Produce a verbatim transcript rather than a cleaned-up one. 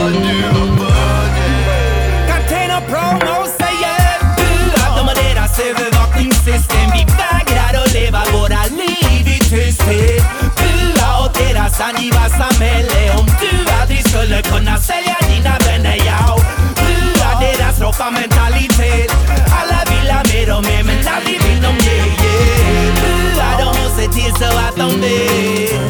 Container promo säger bua, de har deras övervakningssystem. Vi vägrar att leva våra liv i tysthet. Bua åt deras angiva samhälle. Om du aldrig skulle kunna sälja dina vänner, ja. Bua deras roffa mentalitet. Alla vill ha mer och mer, men aldrig vill de ge, yeah. Bua, de måste till så att de vet.